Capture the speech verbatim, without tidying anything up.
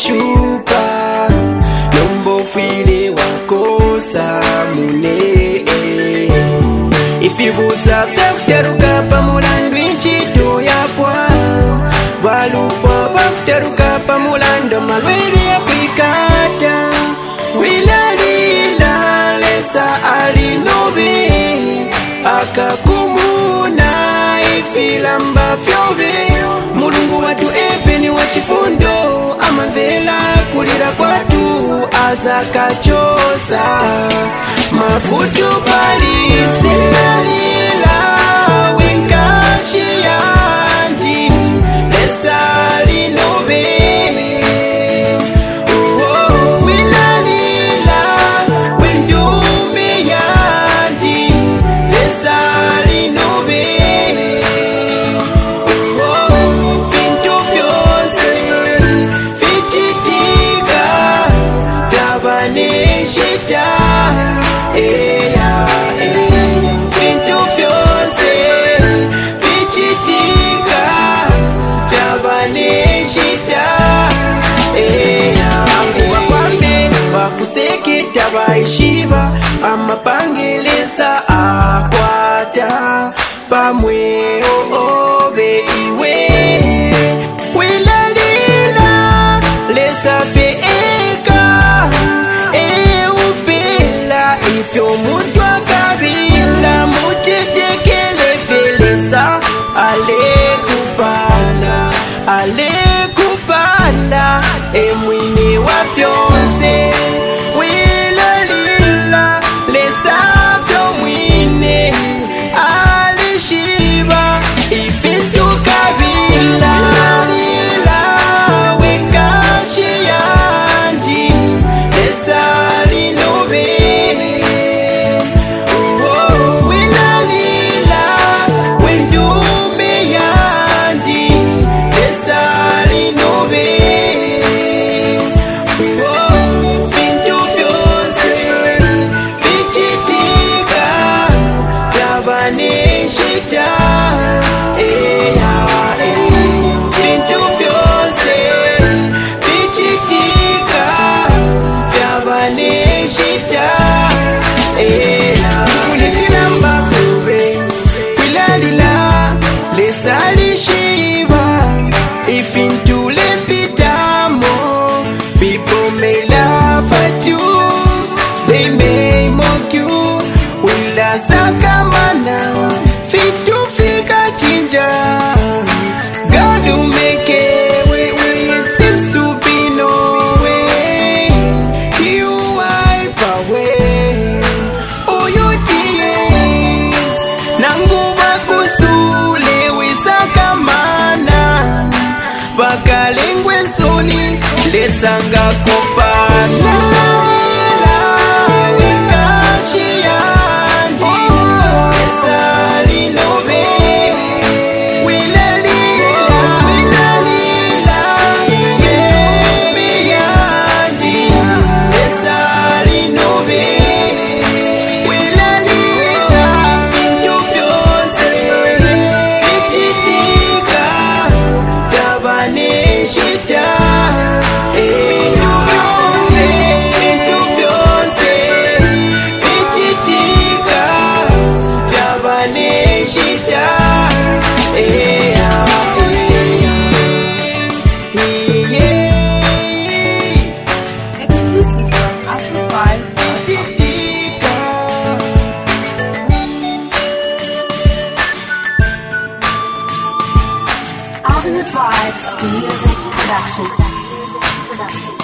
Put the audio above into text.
shupa nombo file wakosa mune ifibuza vyakuteruka pamulandu inchito yapwa walupwa bakuteruka pamulando malwele ya kwikata wilalila lesa alinobe akakumuna ifilamba fyobe mulungu watu efeni wachifundo amavela kulira kwatu azakachosa mafutu bali sinalila wenkashi yandi lesa alinobe kuseketa baishiba amapangelesa akwata pamwe obe iwe wilalila lesa feeka eupela ifyo mutu akabila muchetekele felesa alekupala alekupala emwine wa fyonse Sakamana, fit to fika chinja. God who make a way, way, it seems to be no way. You wipe away all your tears. Nanguba kusule we sakamana. Bakalengwe soni, lesanga kupana. Ultimate Vibes Music Production.